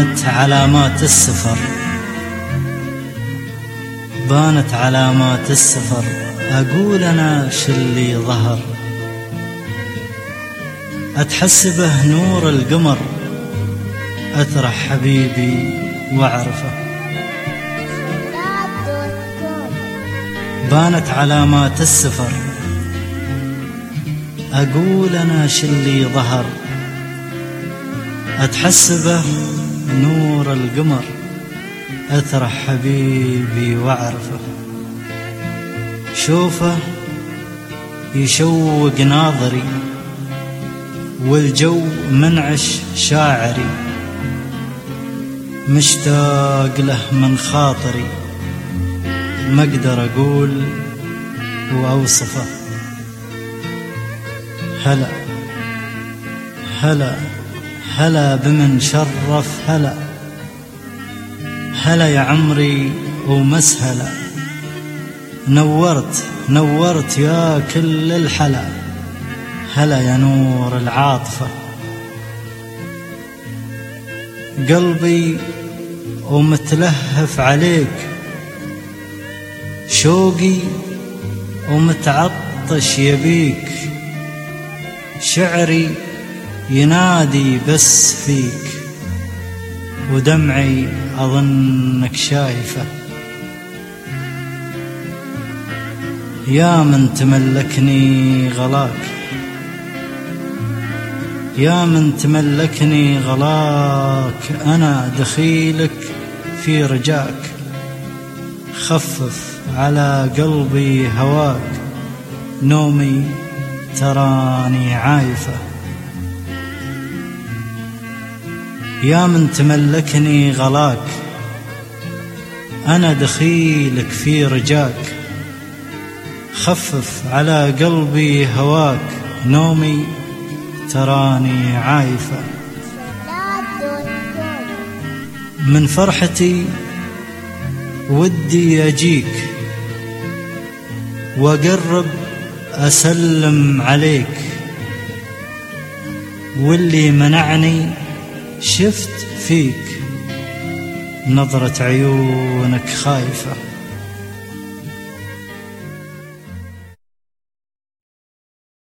بانت علامات السفر، بانت علامات السفر، أقول أنا شلي ظهر، أتحسبه نور القمر، أثرح حبيبي وأعرفه. بانت علامات السفر، أقول أنا شلي ظهر، أتحسبه نور القمر، أثرح حبيبي وأعرفه. شوفه يشوق ناظري، والجو منعش شاعري، مشتاق له من خاطري، ما اقدر أقول وأوصفه. هلا هلا هلا بمن شرف، هلا هلا يا عمري ومسهلا، نورت نورت يا كل الحلا، هلا يا نور العاطفة. قلبي ومتلهف عليك، شوقي ومتعطش يبيك، شعري ينادي بس فيك، ودمعي أظنك شايفة. يا من تملكني غلاك، يا من تملكني غلاك، أنا دخيلك في رجاك، خفف على قلبي هواك، نومي تراني عايفة. يا من تملكني غلاك، أنا دخيلك في رجاك، خفف على قلبي هواك، نومي تراني عايفة. من فرحتي ودي أجيك، وأقرب أسلم عليك، واللي منعني شفت فيك، نظرة عيونك خايفة.